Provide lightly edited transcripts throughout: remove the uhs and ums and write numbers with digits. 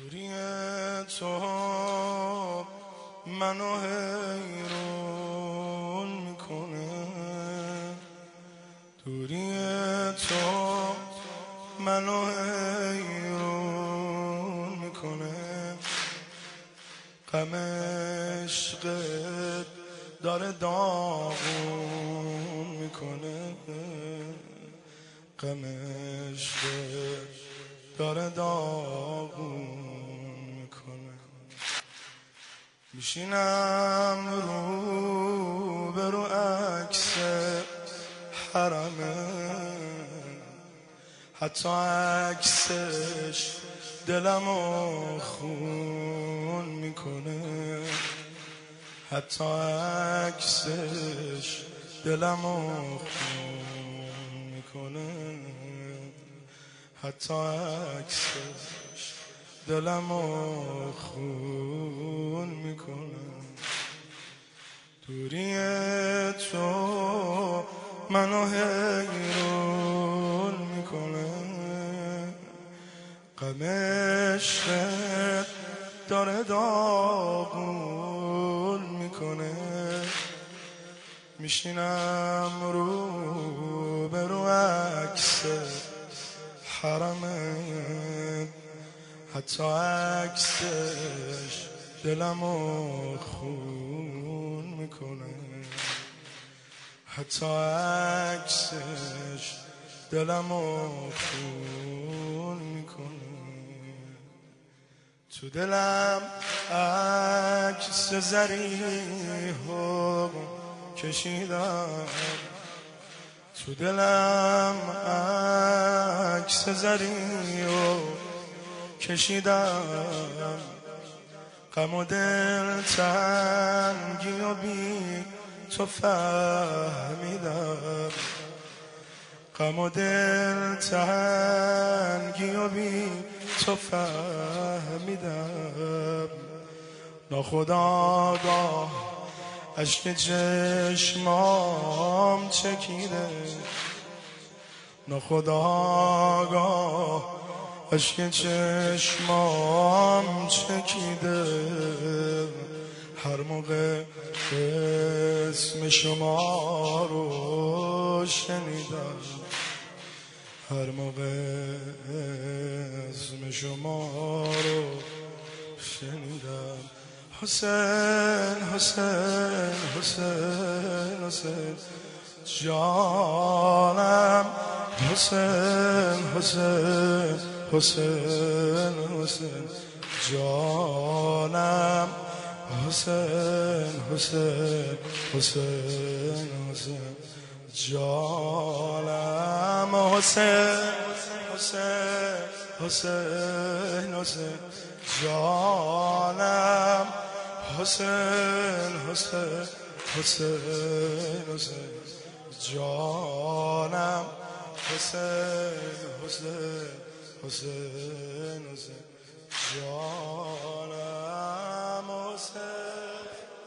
دوری تو منو حیرون میکنه، دوری تو منو حیرون میکنه، غم عشقت داره داغون میکنه، غم عشقت داره داغون میکنه. میشینم رو به رو عکس حرمه، حتی عکسش دلمو خون میکنه، حتی عکسش دلمو خون میکنه، حتی عکسش دلمو خون میکنه. دوری تو منو حیرون میکنه، غم عشقت داره داغون میکنه. میشینم رو به رو عکس حرمت، حتی عکسش دلمو خون میکنه، حتی عکسش دلمو خون میکنه. تو دلم عکس زریحو کشیدم، تو دلم عکس زریحو کشیدم، غم و دل تنگی و بی تو فهمیدم، غم و دل تنگی و بی تو فهمیدم. ناخودآگاه اشک چشمام چکیده، ناخودآگاه اشک چشمام چکیده، هر موقع اسم شما رو شنیدم، هر موقع اسم شما رو شنیدم. حسین حسین حسین حسین جانم، حسین حسین حسین حسین جانم، حسین حسین حسین حسین جانم، حسین حسین حسین حسین جانم، حسین حسین حسین حسین جانم، حسین حسین حسین حسین جانم، حسین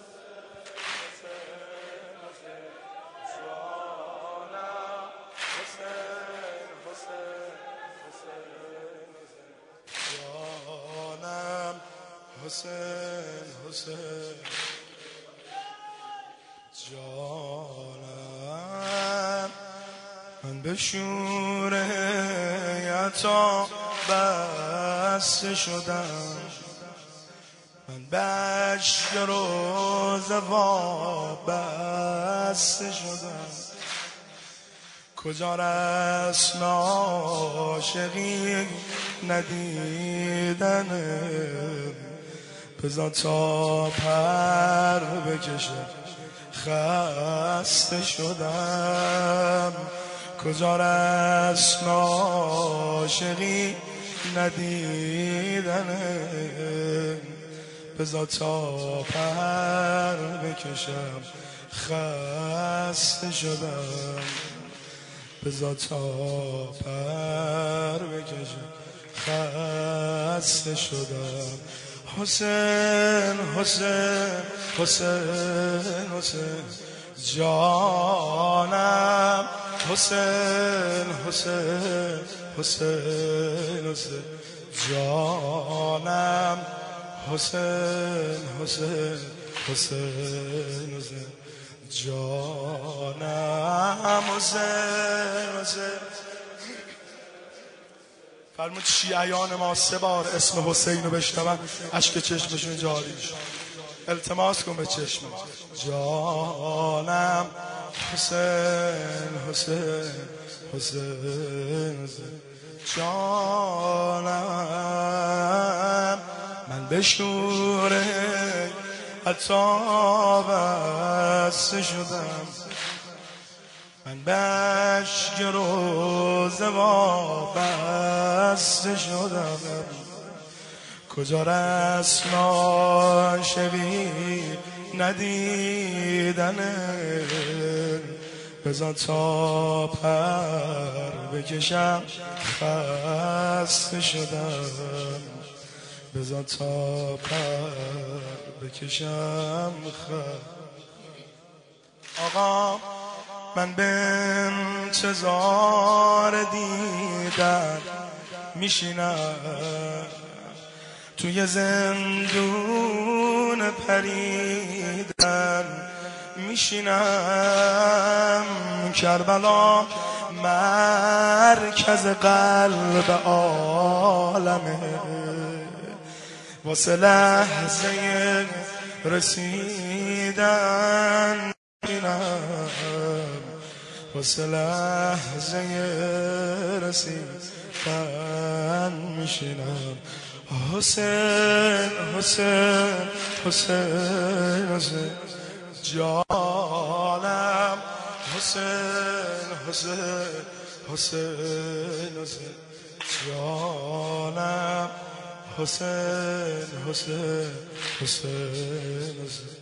حسین حسین جانم. من به شور یتا بسته شدم، من به عشق روز وابسته شدم. کجا رسم عاشقی ندیدنه، بذار تا پر بکشم خسته شدم. کجا رسم عاشقی ندیدنه، بذار تا پر بکشم خسته شدم، بذار تا پر بکشم خسته شدم. حسین حسین حسین حسین جانم، حسین حسین حسین حسین جانم حسین حسین حسین حسین جانم حسین حسین. فرمود شیعیان ما 3 بار اسم حسین رو بشنون اشک چشمشون جاری میشه. التماس کن به چشم. جانم حسین حسین حسین حسین جانم من به شور عطا بسته شدم، من به اشک روزه وابسته شدم. کجا رسما شبی ندیدنه، بزن تا پر بکشم خسته شدم، بزن تا پر بکشم آقا من به انتظار دیدن میشینم، توی زندون پریدن میشینم، کربلا مرکز قلب عالمه، واسه لحظه رسیدن میشینم، واسه لحظه رسیدن میشینم. حسین حسین حسین حسین جانم حسین حسین حسین حسین جانم حسین حسین حسین حسین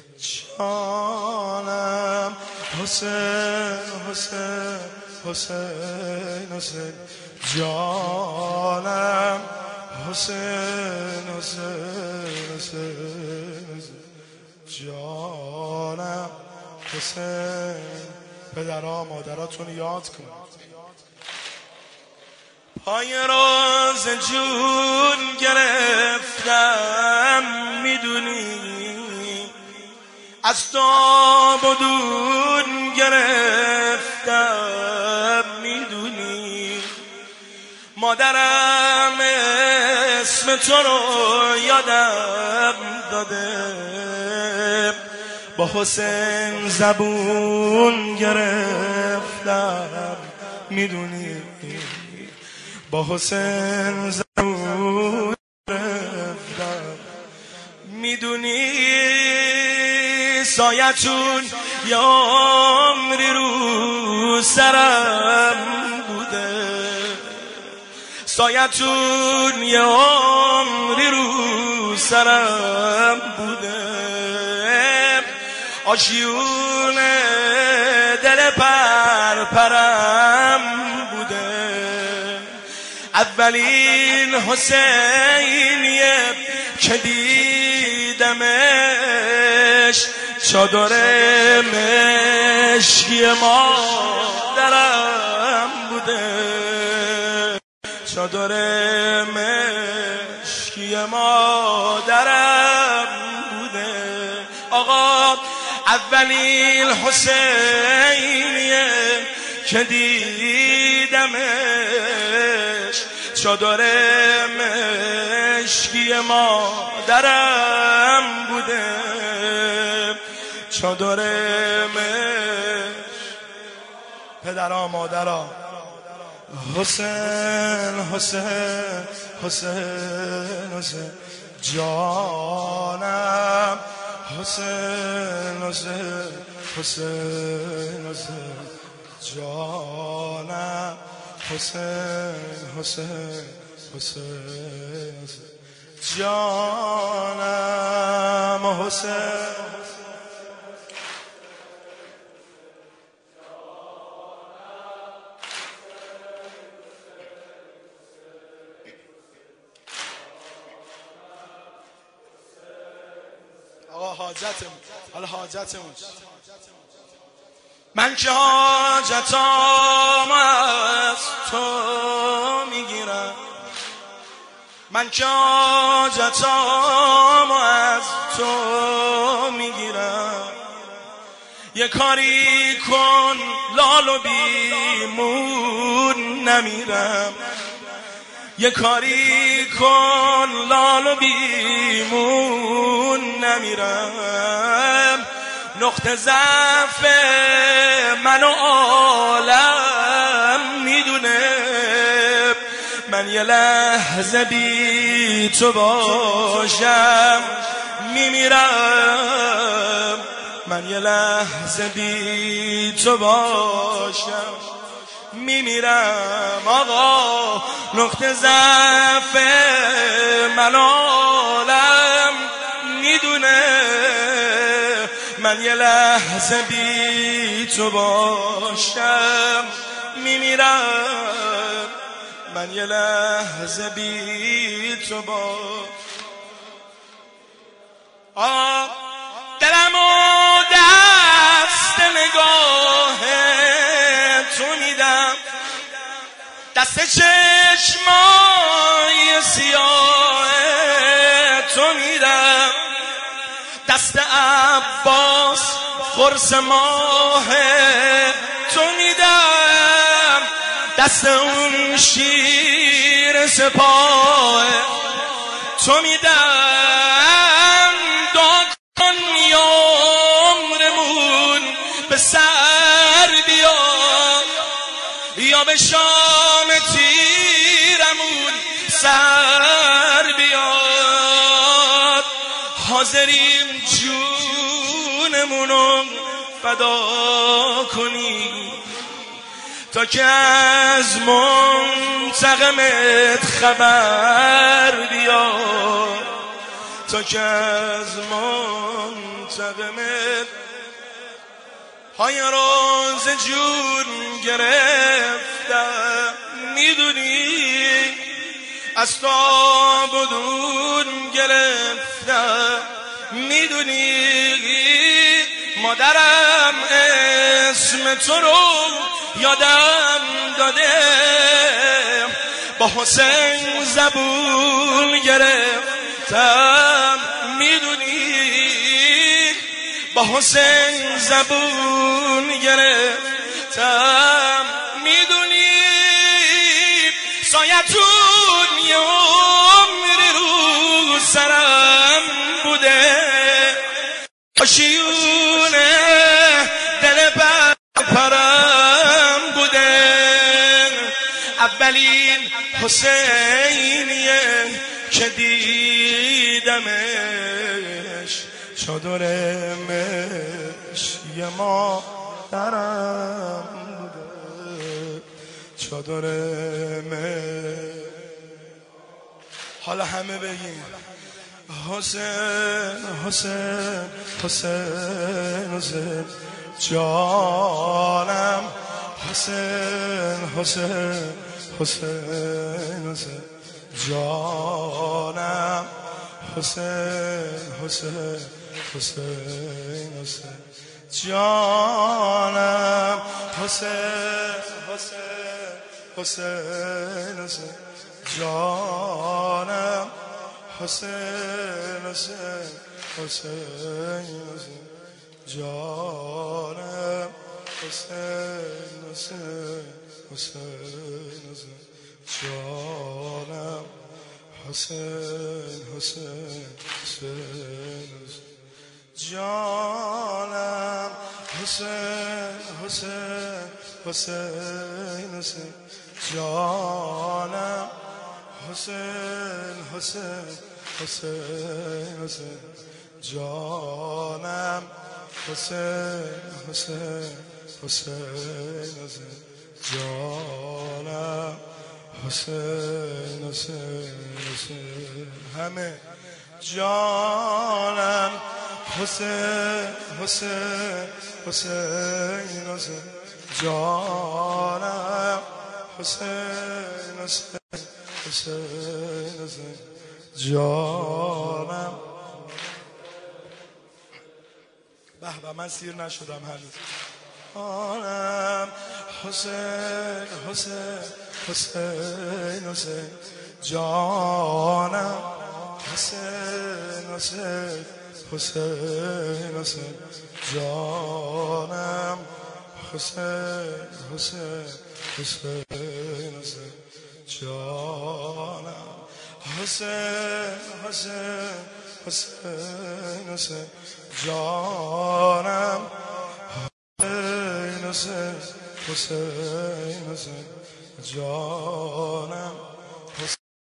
جانم حسین حسین حسین حسین جانم حسین حسین حسین جانم حسین. پدرها مادراتون یاد کن. پای روز جون گرفتم میدونی، از تاب و دون گرفتم میدونی، مادرم اسم تو رو یادم داده، با حسین زبون گرفتم میدونی، با حسین زبون گرفتم میدونی، سایتون یا عمری رو سرم بوده، سایتون یه عمری رو سرم بوده، آشیون دل پرپرم بوده، اولین حسینیه که دیدمش، چادر مشکی مادرم بوده، چادر مشکی مادرم بوده. آقا اولین حسینیه که دیدمش، چادر مشکی مادرم بوده، چادر پدرها مادرها. حسین حسین حسین حسین جانم حسین حسین حسین حسین جانم حسین حسین حسین جانم حسین. حاجتمون حالا حاجتمون من که حاجتام از تو میگیرم، من که حاجتامو از تو میگیرم، یه کاری کن لال و بیمون نمیرم، یه کاری کن لال و بیمون نمیرم. نقطه ضعف من و عالم میدونه، من یه لحظه بی تو باشم میمیرم، من یه لحظه بی تو باشم میمیرم. آقا نقطه ضعف من عالم میدونه، من یه لحظه بی تو باشم میمیرم، من یه لحظه بی تو دلمو دست نگاه تو میدم، دست چشمای سیاه تو میدم، دست عباس قرص ماه تو میدم، دست اون شیر سپاه تو میدم. دعا کن یا عمرمون به سر بیا، یا به شام تیرمون سر بیاد. حاضریم جونمونو فدا کنی تا که از منتقمت خبر بیاد، تا که از منتقمت های روز جون گرفتم. میدونی از تا بدون گرفتم، میدونی مادرم اسم تو رو یادم داده، با حسین زبون گرفتم. میدونی با حسین زبون گرفتم، میدونی سایتون یه عمری رو سرم بوده، آشیونه دل پرم بوده. اولین حسینیه که دیدمش، چادرمش یه مادرم بوده، چادرمش. حالا همه بگیم حسین حسین حسین حسین جانم، حسین حسین حسین حسین جانم، حسین حسین حسین حسین جانم، حسین حسین حسین حسین جانم، حسین حسین حسین حسین جانم، حسین حسین حسین حسین جانم، حسین حسین حسین جانم، حسین حسین حسین حسین جانم، حسین حسین حسین حسین جانم، حسین حسین حسین حسین جانم، حسین حسین حسین همه جانم، حسین حسین حسین حسین جانم، حسین حسین حسین حسین جانم. به من سیر نشدم هنوز. جانم، حسین حسین حسین حسین جانم حسین حسین حسین حسین جانم حسین حسین حسین حسین جانم حسین حسین حسین حسین جانم حسین حسین حسین حسین جانم